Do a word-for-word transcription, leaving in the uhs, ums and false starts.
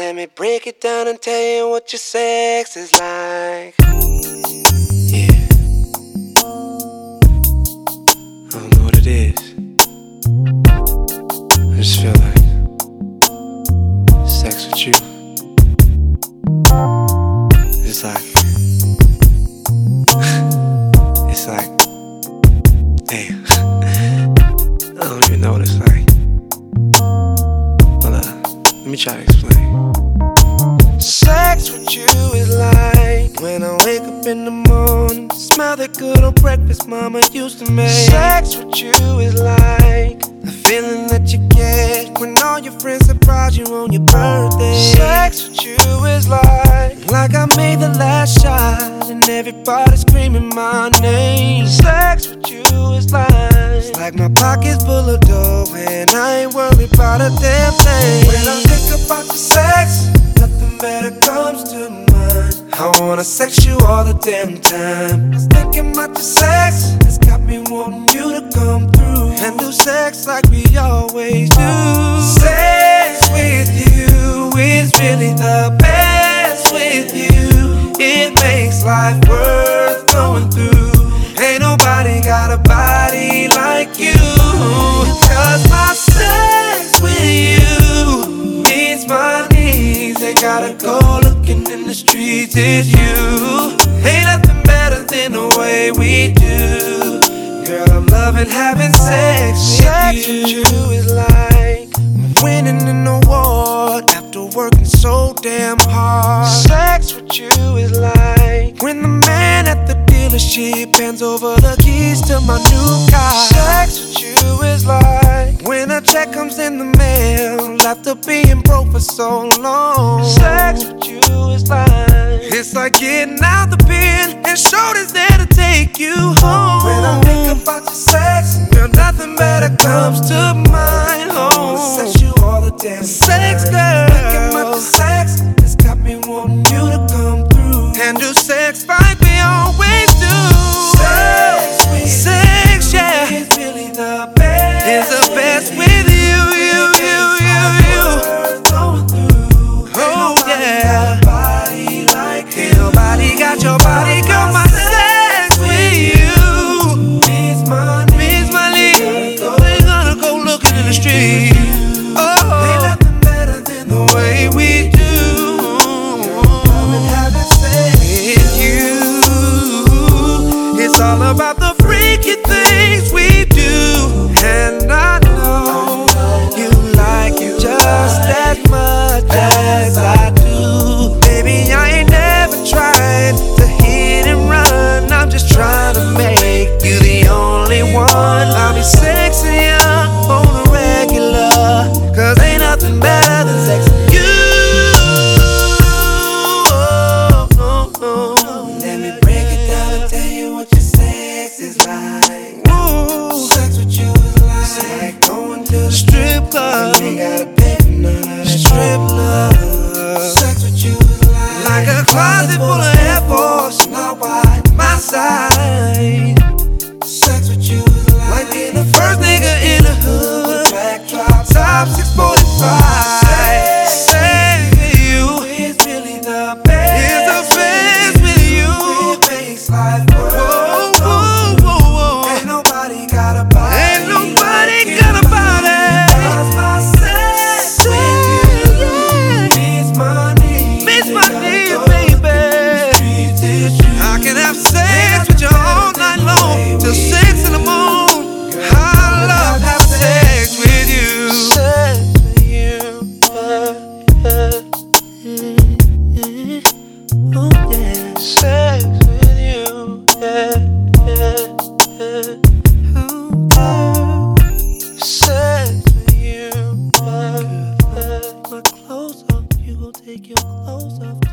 Let me break it down and tell you what your sex is like. Yeah. I don't know what it is. I just feel like sex with you. It's like It's like damn. I don't even know what it's like. Hold up, let me try to explain. Sex with you is like when I wake up in the morning, smell that good old breakfast mama used to make. Sex with you is like the feeling that you get when all your friends surprise you on your birthday. Sex with you is like Like I made the last shot and everybody screaming my name. Sex with you is like It's like my pocket's full of dough and I ain't worried about a damn thing. When I think about your sex, nothing better comes to mind. I wanna sex you all the damn time. Just thinking about your sex, it's got me wanting you to come through and do sex like we always do. Sex with you is really the best with you. It makes life worth going through. Ain't nobody got a body like you. Cause my sex with you meets my needs. They gotta go looking in the streets, it's you. Ain't nothing better than the way we do. Girl, I'm loving having sex with sex you. With you is like winning an award after working so damn hard. Sex with you is like when the man at the dealership hands over the keys to my new car. Sex with you is like when a check comes in the mail after being broke for so long. Sex with you is like It's like getting out the pen and shoulders there to take you home. When I think about your sex, girl, nothing better comes to mind. Oh, I wanna sex you all the damn sex, girl. Thinking about your sex, it's got me wanting you to come through and do sex like we always do. Sex, with sex, yeah, it's really the best. It's the best with you, you, you, you, you. Oh yeah. Ain't nobody got your body, girl. My sex with you means my needs, my needs. Ain't gonna go looking in the street. Oh, ain't nothing better than the way we do. With you, it's all about the freaky things we do, and I know you like it just as much as I do. Baby, I ain't never tried to hit and run. I'm just trying to make you the only one. I'll be sexy on the regular, cause ain't nothing better than sex with you. Oh, oh, oh. Let me break it down and tell you what your sex is like. Ooh. Sex with you is like, it's like going to the strip club. You ain't gotta pay for none of that strip love. Sex with you is like, like a closet full of Air Force, not wide my side. Sex with you is like, like being the first nigga in the hood, black drop top six forty-five. Sex with you is really the best. It's the best with you. It makes life worth. Whoa, whoa, whoa, whoa. Ain't nobody got a body. Ain't nobody got a body. Cause my sex with you means my needs. Means my needs, baby. I can have sex with you all night long till six in the morning. I love having sex with you. Sex with you. Oh yeah. Sex with you. Yeah, yeah, yeah. Oh girl. Sex with you. Yeah, yeah. My clothes off, you gon' take your clothes off.